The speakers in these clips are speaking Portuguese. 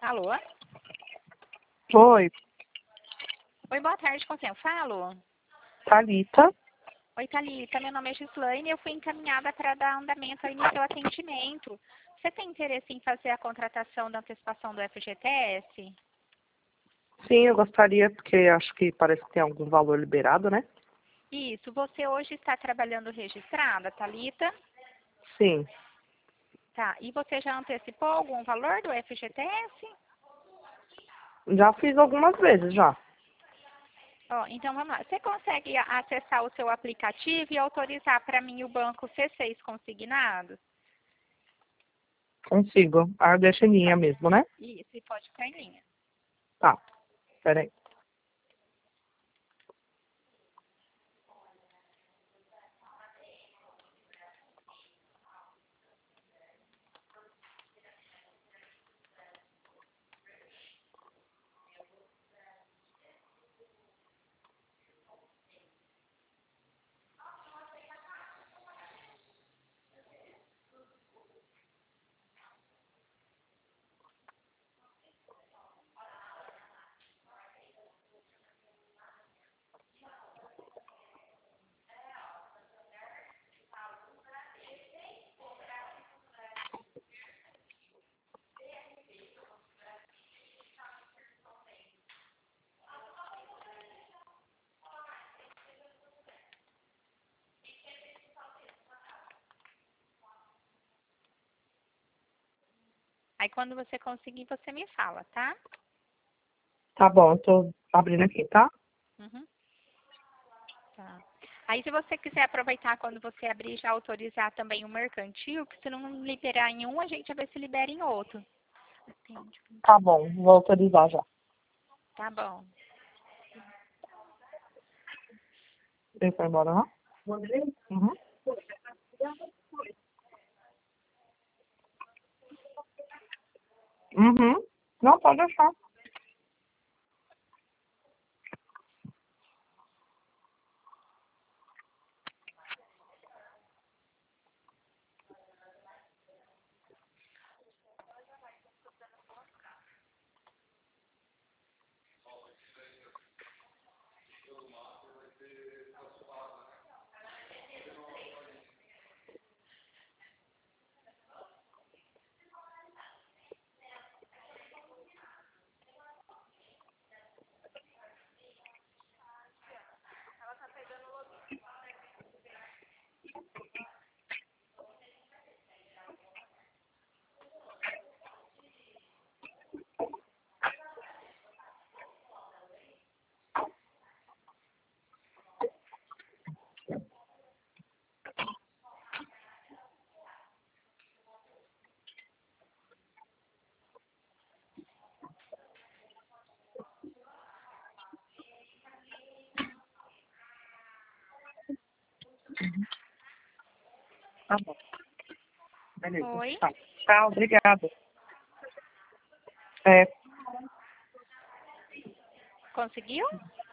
Alô? Oi, Oi, boa tarde, com quem eu falo? Thalita. Oi, Thalita, meu nome é Gislaine e eu fui encaminhada para dar andamento aí no seu atendimento. Você tem interesse em fazer a contratação da antecipação do FGTS? Sim, eu gostaria, porque acho que parece que tem algum valor liberado, né? Isso, você hoje está trabalhando registrada, Thalita? Sim, Tá, e você já antecipou algum valor do FGTS? já fiz algumas vezes já. Ó, então vamos lá. Você consegue acessar o seu aplicativo e autorizar para mim o banco C6 consignado? Consigo. Ah, deixa em linha mesmo, né? Isso, e pode ficar em linha. Tá, peraí. Aí quando você conseguir, você me fala, tá? Tá bom, tô abrindo aqui, tá? Uhum. Tá. Aí se você quiser aproveitar quando você abrir já autorizar também o mercantil, que se não liberar em um, a gente vai ver se libera em outro. Atende. Tá bom, vou autorizar já. Tá bom. Ele foi embora, não? Uhum. Uhum. Não, pode deixar. Tá bom. Beleza. Oi? Tá, tá, obrigada. É, Conseguiu?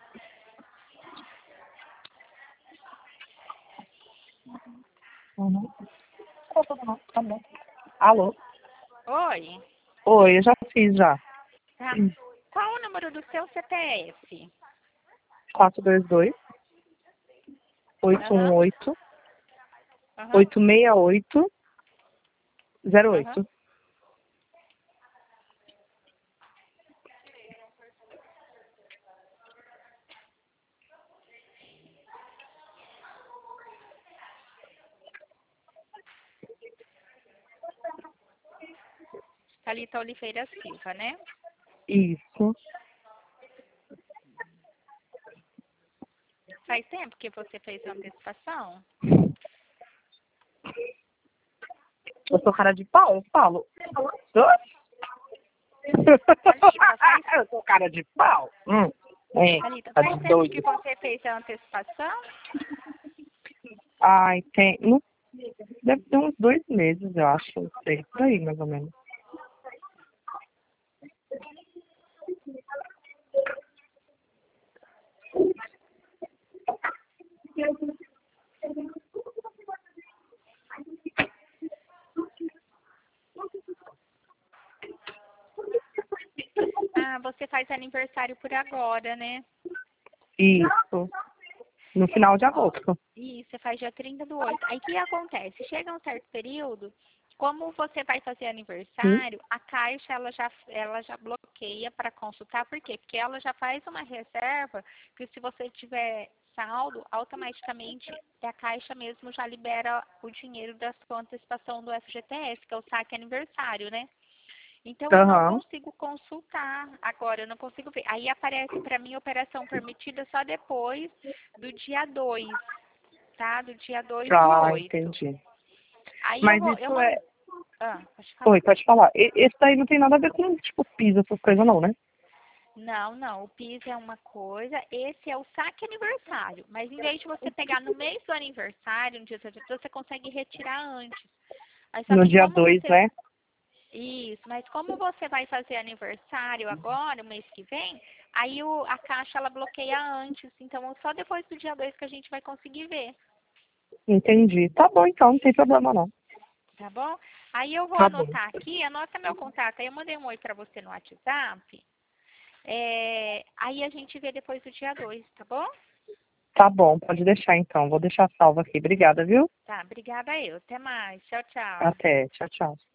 uhum. Tá bom. Alô? Oi? Oi, eu já fiz já. Tá. Qual o número do seu CPF? 422 Aham, 818 aham, 868 aham. 08. Thalita Oliveira Silva, né? Isso. Faz tempo que você fez a antecipação? Eu sou cara de pau, eu falo. Thalita, faz, Eu sou cara de pau. É, Thalita, tá faz de tempo que doido. você fez a antecipação? Ai, tem. Deve ter uns 2 meses, eu acho. Não sei, por aí, mais ou menos. Ah, você faz aniversário por agora, né? Isso. No final de Ó, agosto. isso, você faz dia 30/8. Aí o que acontece? Chega um certo período, como você vai fazer Hum? aniversário, a Caixa ela já bloqueia para consultar. Por quê? Porque ela já faz uma reserva que se você tiver saldo, automaticamente a Caixa mesmo já libera o dinheiro da sua antecipação do FGTS, que é o saque aniversário, né? Então eu não Aham. consigo consultar agora, eu não consigo ver. Aí aparece para mim operação permitida só depois do dia 2, tá? Do dia 2/8. Entendi. Aí Mas eu isso é. mando. Ah, pode Oi, falar. pode falar. Esse daí não tem nada a ver com, tipo, piso, essas coisas não, né? Não, não, o PIS é uma coisa, esse é o saque aniversário. Mas em vez de você pegar no mês do aniversário, no dia 32, você consegue retirar antes. Aí só No que dia como 2, você. né? Isso, mas como você vai fazer aniversário agora, o mês que vem, aí a Caixa ela bloqueia antes. Então só depois do dia 2 que a gente vai conseguir ver, Entendi. Tá bom, então, não tem problema não. tá bom? Aí eu vou Tá bom. anotar aqui, anota meu contato. Aí eu mandei um oi pra você no WhatsApp. Aí a gente vê depois do dia 2, tá bom? Tá bom, pode deixar então. Vou deixar salvo aqui. Obrigada, viu? Tá, obrigada eu. Até mais. Tchau, tchau. Até. Tchau, tchau.